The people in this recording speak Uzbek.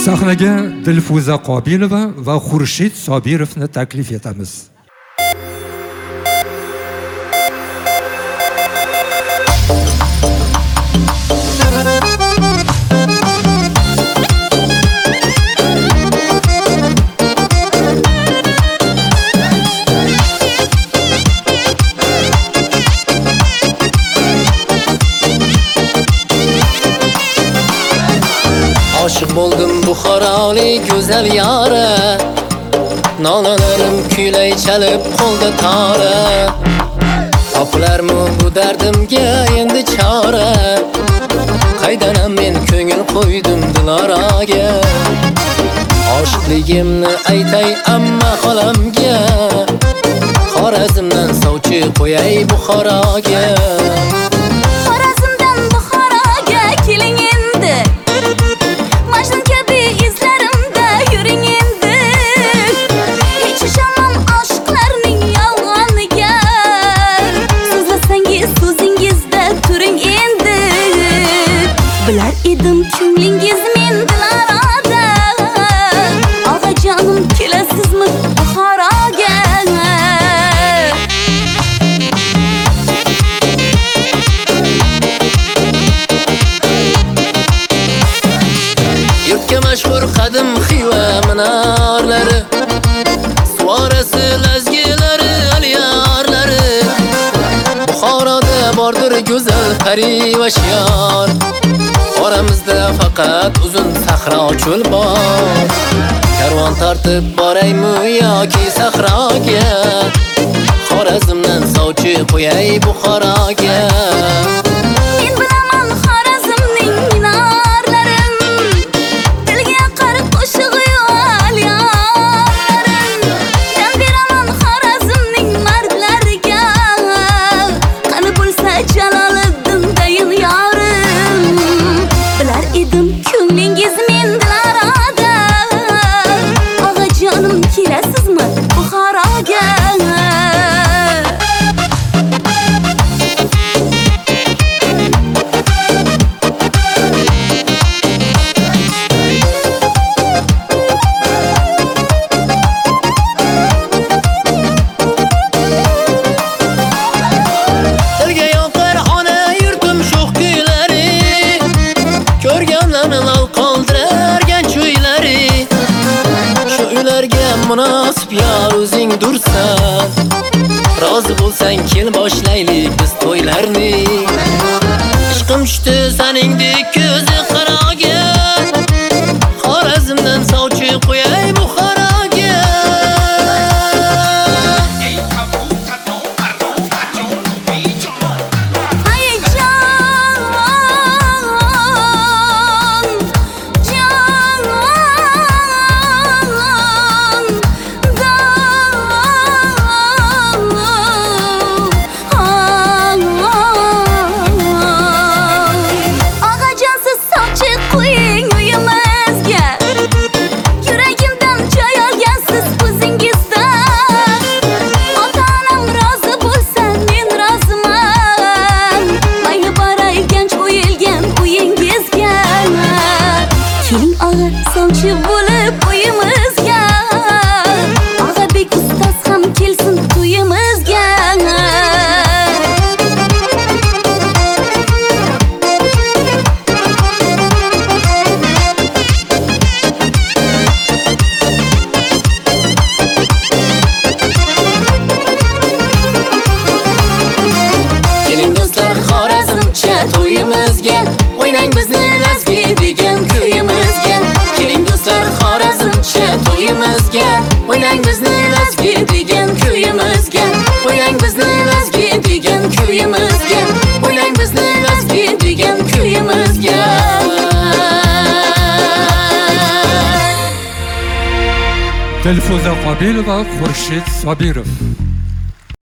Sahnaga Dilfuza Qobilova va Xurshid Sobirovni taklif etamiz. Aşık buldum Buxorolik güzel yara, nonalarim kuylay chalib qo'lda tora. Topilarmi bu dardimga endi chora? Qaydanam men ko'ngil qo'ydim Diloraga. Oshiqligimni aytay amma xolamga, Xorazmdan sovchi qo'yay Buxoroga. Xorazmdan Buxoroga keling endi, Majnun kabi izlarimda yuring endi. Hech ishonmam oshiqlarning yolg'oniga, so'zlasangiz so'zingizda turing endi. Bilar edim ko'nglingiz men Dilorada, og'ajonim kelasizmi Buxoroga? Yurtga mashhur qadim Xiva minorlari, Suvarasi lazgilari, alyorlari. Buxoroda bordir go'zal pari va shior, oramizda faqat uzun sahro cho'l bor. Karvon tortib boraymi yoki sahroga, Xorazmdan sovchi qo'yay Buxoroga. Men bilaman Xorazmning minorlarin, dilga qarib qo'shig'i alyorlarin. Jan beraman Xorazmning mardlariga, qani bo'lsa Jaloliddindayin yorim. Bilar edim ko'nglingiz men Dilorada, og'ajonim kelasizmi Buxoroga? Dilga yoqar ona yurtim sho'x kuylari, ko'rganlarni lol qoldirargan cho'ylari. Shu uylarga munosib yor o'zing dursan, rozi bo'lsang kel boshlaylik biz to'ylarni. Ishqim tushdi saningdek ko'zi qaroga, Xorazmdan sovchi qo'yay Buxoroga. Og'ajonsiz sovchi qo'ying uyimizga, yuragimdan joy olgansiz o'zingizda. Ota-onam rozi bo'lsa men roziman, mayli boray ganj o'yilgan uyingizga. Keling og'a sovchi bo'lib uyimizga, Og'abek ustoz ham kelsin to'yimizga. Keling do'stlar Xorazmcha to'yimizga, o'ynang bizni lazgi degan kuyimizga. Keling do'stlar Xorazmcha to'yimizga, o'ynang bizni lazgi degan kuyimizga. O'ynang bizni lazgi degan kuyimizga. O'ynang bizni lazgi degan kuyimizga. Dilfuza Qobilova, Xurshid Sobirov.